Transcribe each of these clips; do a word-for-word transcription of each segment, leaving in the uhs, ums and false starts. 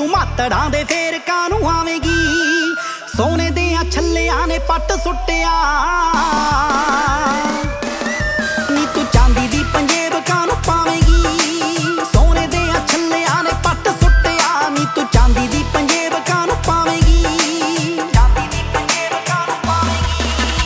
ਤੂੰ ਮਾਤੜਾਂ ਦੇ ਫੇਰ ਕਾਹਨੂੰ ਆਵੇਂਗੀ। ਸੋਨੇ ਦਿਆਂ ਛੱਲਿਆਂ ਨੇ ਪੱਟ ਸੁੱਟਿਆ ਨੀ ਤੂੰ ਚਾਂਦੀ ਦੀ ਪੰਜੇਬ ਕਾਹਨੂੰ ਪਾਵੇਂਗੀ। ਸੋਨੇ ਦਿਆਂ ਛੱਲਿਆਂ ਨੇ ਪੱਟ ਸੁੱਟਿਆ ਨੀ ਤੂੰ ਚਾਂਦੀ ਦੀ ਪੰਜੇਬ ਕਾਹਨੂੰ ਪਾਵੇਂਗੀ। ਚਾਂਦੀ ਦੀ ਪੰਜੇਬ ਕਾਹਨੂੰ ਪਾਵੇਂਗੀ।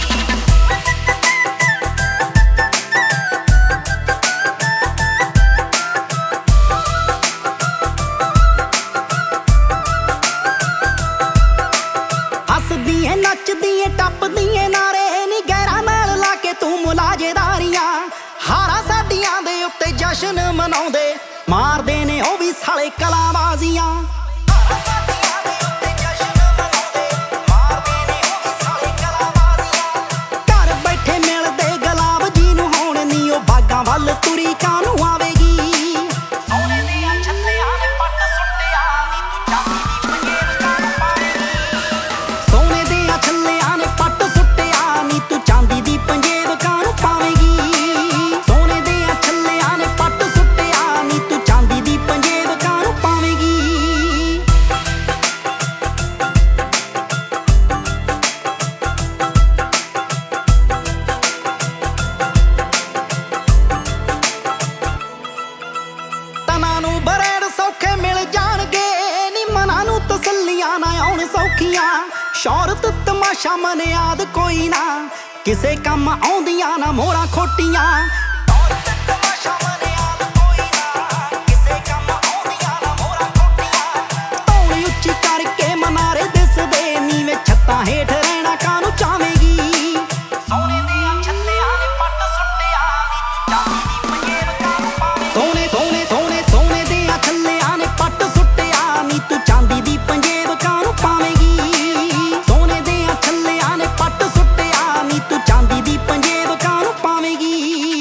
ਹੱਸਦੀ ਏ ਨੱਚਦੀ ਏ ਟੱਪਦੀ ਏ ਨਾਰੇ ਨੀ ਗੈਰਾਂ ਨਾਲ ਲਾ ਕੇ ਤੂੰ ਮੁਲਾਜੇਦਾਰੀਆਂ। ਹਾਰਾਂ ਸਾਡੀਆਂ ਦੇ ਉੱਤੇ ਜਸ਼ਨ ਮਨਾਉਂਦੇ ਮਾਰਦੇ ਨੇ ਉਹ ਵੀ ਸਾਲੇ ਕਲਾਬਾਜ਼ੀਆਂ। ਹਾਰਾਂ ਸਾਡੀਆਂ ਦੇ ਉੱਤੇ ਜਸ਼ਨ ਮਨਾਉਂਦੇ ਮਾਰਦੇ ਨੇ ਉਹ ਵੀ ਸਾਲੇ ਕਲਾਬਾਜ਼ੀਆਂ। ਘਰ ਬੈਠੇ ਮਿਲਦੇ ਗੁਲਾਬ ਜੀ ਨੂੰ ਹੁਣ ਨੀ ਉਹ ਬਾਗਾਂ ਵੱਲ ਤੁਰੀ ਕਾਹਨੂੰ ਆਵੇਗੀ। ਸੋਨੇ ਦੀਆਂ ਛੱਲਿਆਂ ਨੇ ਪੱਟ ਸੁੱਟਿਆ ਨੀ ਤੂੰ ਚਾਂਦੀ ਦੀ ਪੰਜੇਬ ਕਾਹਨੂੰ ਪਾਵੇਂਗੀ। ਸੋਨੇ ਦੀਆਂ ਛੱਲਿਆਂ ਨੇ ਪੱਟ ਸੁੱਟਿਆ ਨੀ ਤੂੰ ਚਾਂਦੀ ਦੀ ਪੰਜੇਬ ਕਾਹਨੂੰ ਪਾਵੇਂਗੀ। ਸੋਨੇ ਦੀਆਂ ਛੱਲਿਆਂ ਨੇ ਪੱਟ ਸੁੱਟਿਆ ਨੀ ਤੂੰ ਚਾਂਦੀ ਦੀ ਪੰਜੇਬ ਕਾਹਨੂੰ ਪਾਵੇਂਗੀ। ਤਨਾਂ ਨੂੰ ਬਰੇੜ ਸੌਖੇ ਮਿਲ ਜਾਣਗੇ ਨੀ ਮਨਾਂ ਨੂੰ ਤਸੱਲੀਆਂ ਨਾ ਆਉਣ ਸੌਖੀਆਂ। ਸ਼ੌਹਰਤ ਤਮਾਸ਼ਾ ਮਨਿਆਦ ਕੋਈ ਨਾ ਕਿਸੇ ਕੰਮ ਆਉਂਦੀਆਂ ਨਾ ਮੋਹਰਾਂ ਖੋਟੀਆਂ। ਸ਼ੌਹਰਤ ਤਮਾਸ਼ਾ ਮਨਿਆਦ ਕੋਈ ਨਾ ਕਿਸੇ ਕੰਮ ਆਉਂਦੀਆਂ ਨਾ ਮੋਹਰਾਂ ਖੋਟੀਆਂ। ਧੌਣ ਉੱਚੀ ਕਰਕੇ ਮਨਾਰੇ ਦਿਸਦੇ ਨੀਵੇਂ ਛੱਤਾਂ ਹੇਠ ਰਹਿਣਾ ਕਾਹਨੂੰ ਚਾਹਵੇਂਗੀ। ਸੋਨੇ ਦੀਆਂ ਛੱਲਿਆਂ ਨੇ ਪੱਟ ਸੁੱਟਿਆ ਨੀ ਤੂੰ ਚਾਂਦੀ ਦੀ ਪੰਜੇਬ ਕਾਹਨੂੰ ਪਾਵੇਂਗੀ। ਸੋਨੇ ਸੋਨੇ ਸੋਨੇ ਸੋਨੇ ਦੀਆਂ ਛੱਲਿਆਂ ਨੇ ਪੱਟ ਸੁੱਟਿਆ ਨੀ ਤੂੰ ਚਾਂਦੀ ਦੀ ਪੰਜੇਬ ਕਾਹਨੂੰ ਪਾਵੇਂਗੀ। ਸੋਨੇ ਦੀਆਂ ਛੱਲਿਆਂ ਨੇ ਪੱਟ ਸੁੱਟਿਆ ਨੀ ਤੂੰ ਚਾਂਦੀ ਦੀ ਪੰਜੇਬ ਕਾਹਨੂੰ ਪਾਵੇਂਗੀ।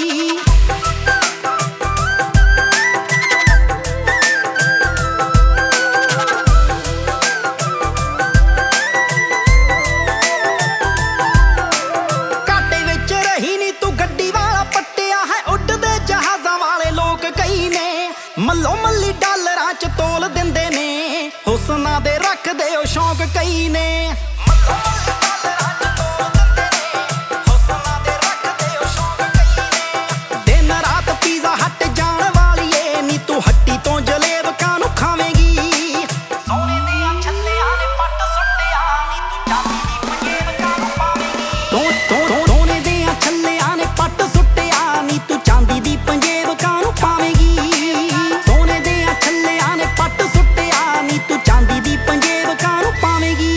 ਘਾਟੇ ਵਿੱਚ ਰਹੀ ਨੀ ਤੂੰ ਗੱਡੀ ਵਾਲਾ ਪੱਟਿਆ ਹੈ ਉੱਡਦੇ ਜਹਾਜ਼ਾਂ ਵਾਲੇ ਲੋਕ ਕਈ ਨੇ। ਮੱਲੋ ਮੱਲੀ ਡਾਲਰਾਂ ਚ ਤੋਲ ਦਿੰਦੇ ਨੇ ਹੁਸਨਾਂ ਦੇ ਰੱਖਦੇ ਉਹ ਸ਼ੌਂਕ ਕਈ ਨੇ। ਮੱਲੋ ਮੱਲੀ ਡਾਲਰਾਂ ਚ ਤੋਲ ਦਿੰਦੇ ਨੇ ਹੁਸਨਾਂ ਦੇ ਰੱਖਦੇ ਉਹ ਸ਼ੌਂਕ ਕਈ ਨੇ। ਦਿਨ ਰਾਤ ਪੀਜ਼ਾ ਹੱਟ ਜਾਣ ਵਾਲੀਏ ਨੀ ਤੂੰ ਹੱਟੀ ਤੋਂ ਜਲੇਬ ਕਾਹਨੂੰ ਖਾਵੇਂਗੀ। ਸੋਨੇ ਦੀਆਂ ਛੱਲਿਆਂ ਨੇ ਪੱਟ ਸੁੱਟਿਆ ਨੀ ਤੂੰ ਚਾਂਦੀ ਦੀ ਪੰਜੇਬ ਕਾਹਨੂੰ ਪਾਵੇਂਗੀ। ਤੂੰ ਤੂੰ ਸੋਨੇ ਦੀਆਂ ਛੱਲਿਆਂ ਨੇ ਪੱਟ ਸੁੱਟਿਆ ਨੀ ਤੂੰ ਚਾਂਦੀ ਦੀ ਪੰਜੇਬ ਕਾਹਨੂੰ ਪਾਵੇਂਗੀ। ਸੋਨੇ ਦੀਆਂ ਛੱਲਿਆਂ ਨੇ ਪੱਟ ਸੁੱਟਿਆ ਨੀ ਤੂੰ ਚਾਂਦੀ ਦੀ ਪੰਜੇਬ ਕਾਹਨੂੰ ਪਾਵੇਂਗੀ।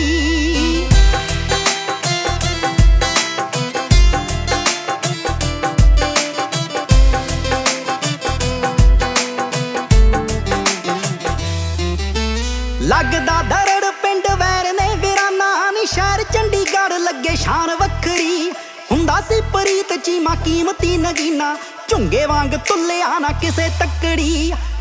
ਲੱਗਦਾ ਦਰੜ ਪਿੰਡ ਵੈਰ ਨੇ ਵੀਰਾਨਾ ਨੀ ਸ਼ਹਿਰ ਚੰਡੀਗੜ੍ਹ ਲੱਗੇ ਸ਼ਾਨ ਵੱਖਰੀ। ਹੁੰਦਾ ਸੀ ਪ੍ਰੀਤ ਚੀਮਾ ਕੀਮਤੀ ਨਗੀਨਾ ਝੁੰਗੇ ਵਾਂਗ ਤੁੱਲਿਆ ਨਾ ਕਿਸੇ ਤੱਕੜੀ।